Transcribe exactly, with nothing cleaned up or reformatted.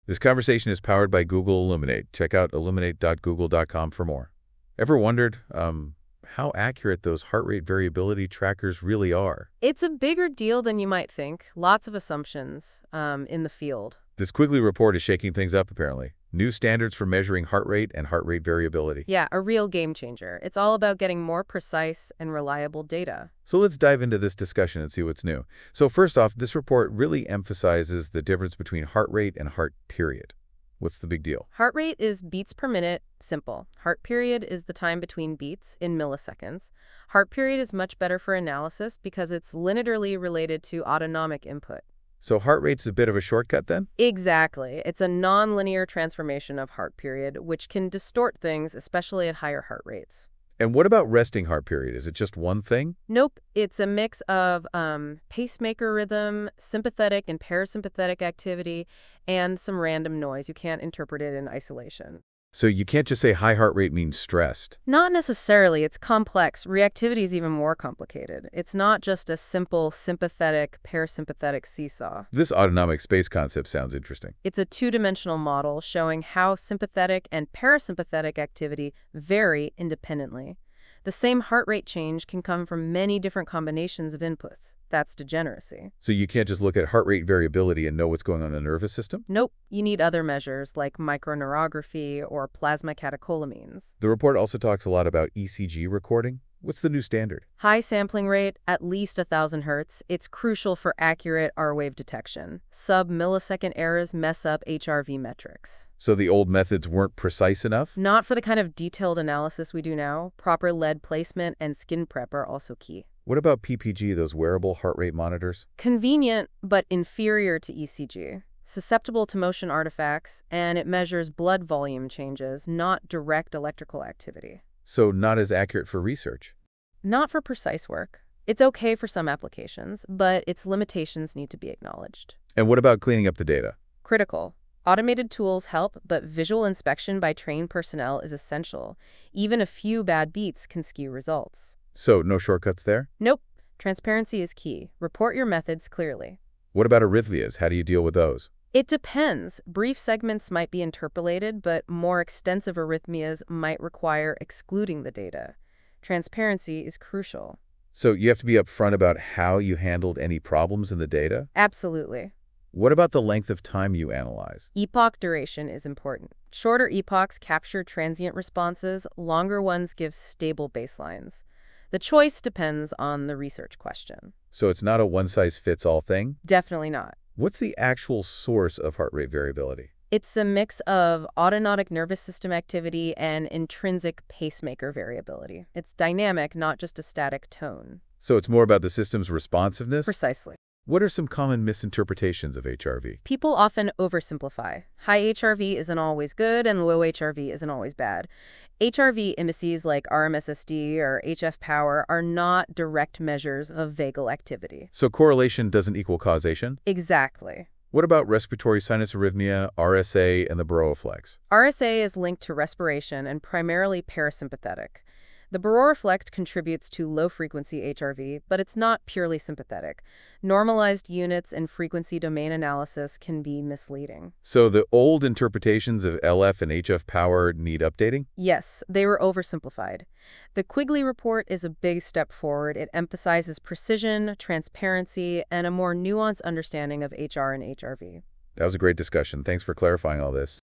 This conversation is powered by Google Illuminate. Check out illuminate dot google dot com for more. Ever wondered um, how accurate those heart rate variability trackers really are? It's a bigger deal than you might think. Lots of assumptions um, in the field. This Quigley report is shaking things up, apparently. New standards for measuring heart rate and heart rate variability. Yeah, a real game changer. It's all about getting more precise and reliable data. So let's dive into this discussion and see what's new. So first off, this report really emphasizes the difference between heart rate and heart period. What's the big deal? Heart rate is beats per minute, simple. Heart period is the time between beats in milliseconds. Heart period is much better for analysis because it's linearly related to autonomic input. So heart rate's a bit of a shortcut then? Exactly. It's a nonlinear transformation of heart period, which can distort things, especially at higher heart rates. And what about resting heart period? Is it just one thing? Nope. It's a mix of um, pacemaker rhythm, sympathetic and parasympathetic activity, and some random noise. You can't interpret it in isolation. So you can't just say high heart rate means stressed. Not necessarily. It's complex. Reactivity is even more complicated. It's not just a simple sympathetic, parasympathetic seesaw. This autonomic space concept sounds interesting. It's a two-dimensional model showing how sympathetic and parasympathetic activity vary independently. The same heart rate change can come from many different combinations of inputs. That's degeneracy. So you can't just look at heart rate variability and know what's going on in the nervous system? Nope. You need other measures like microneurography or plasma catecholamines. The report also talks a lot about E C G recording. What's the new standard? High sampling rate, at least one thousand hertz. It's crucial for accurate R-wave detection. Sub-millisecond errors mess up H R V metrics. So the old methods weren't precise enough? Not for the kind of detailed analysis we do now. Proper lead placement and skin prep are also key. What about P P G, those wearable heart rate monitors? Convenient, but inferior to E C G. Susceptible to motion artifacts, and it measures blood volume changes, not direct electrical activity. So not as accurate for research? Not for precise work. It's okay for some applications, but its limitations need to be acknowledged. And what about cleaning up the data? Critical. Automated tools help, but visual inspection by trained personnel is essential. Even a few bad beats can skew results. So no shortcuts there? Nope. Transparency is key. Report your methods clearly. What about arrhythmias? How do you deal with those? It depends. Brief segments might be interpolated, but more extensive arrhythmias might require excluding the data. Transparency is crucial. So you have to be upfront about how you handled any problems in the data? Absolutely. What about the length of time you analyze? Epoch duration is important. Shorter epochs capture transient responses, longer ones give stable baselines. The choice depends on the research question. So it's not a one-size-fits-all thing? Definitely not. What's the actual source of heart rate variability? It's a mix of autonomic nervous system activity and intrinsic pacemaker variability. It's dynamic, not just a static tone. So it's more about the system's responsiveness? Precisely. What are some common misinterpretations of H R V? People often oversimplify. High H R V isn't always good and low H R V isn't always bad. H R V indices like R M S S D or H F power are not direct measures of vagal activity. So correlation doesn't equal causation? Exactly. What about respiratory sinus arrhythmia, R S A, and the baroreflex? R S A is linked to respiration and primarily parasympathetic. The baroreflex contributes to low-frequency H R V, but it's not purely sympathetic. Normalized units and frequency domain analysis can be misleading. So the old interpretations of L F and H F power need updating? Yes, they were oversimplified. The Quigley report is a big step forward. It emphasizes precision, transparency, and a more nuanced understanding of H R and H R V. That was a great discussion. Thanks for clarifying all this.